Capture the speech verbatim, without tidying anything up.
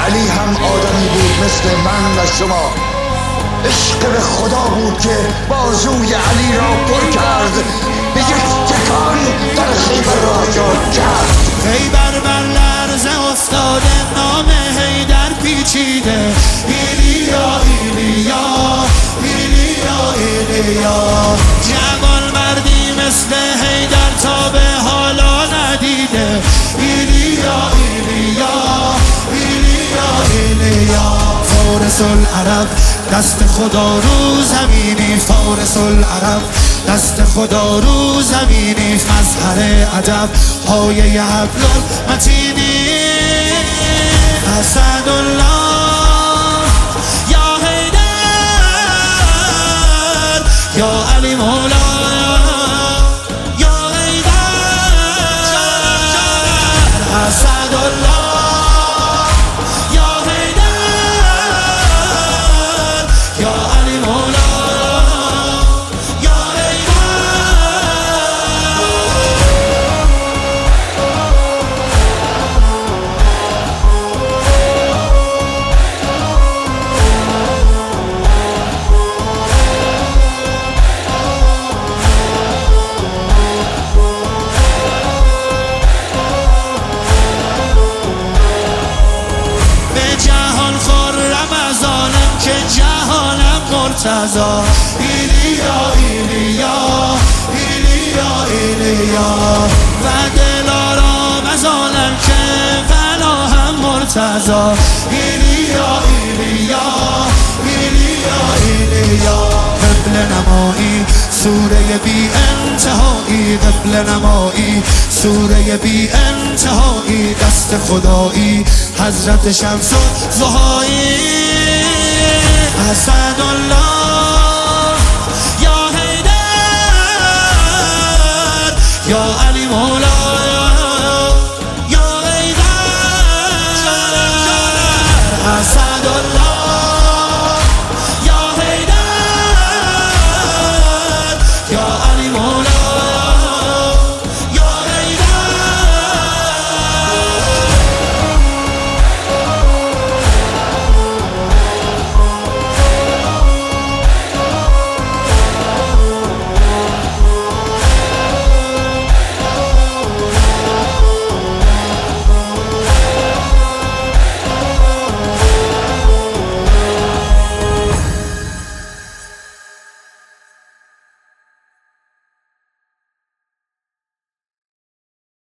علی هم آدمی بود مثل من و شما. عشق به خدا بود که بازوی علی را پر کرد، به یک تکان در خیبر را ایجاد کرد. خیبر بر لرزه افتاده، نام حیدر پیچیده. ایلیا ایلیا ایلیا ایلیا، جوان مردی مثل حیدر تا به حالا ندیده. ایلیا ایلیا ایلیا ایلیا، فارس العرب دست خدا رو زمینی، فارس العرب دست خدا رو زمینی. مظهر ادب پایه حبل المتینی. اسدالله یا حیدر یا علی مولا یا حیدر. اسدالله یا حیدر یا علی مولا یا مرتضی. ایلیا ایلیا ایلیا ایلیا، و دلارام از عالم که فنا هم مرتضی. ایلیا ایلیا ایلیا ایلیا، قبل نمایی سوره بی انتهایی، قبل نمایی سوره بی انتهایی. دست خدایی حضرت شمس الضحایی. اسدالله یا حیدر یا علی مولا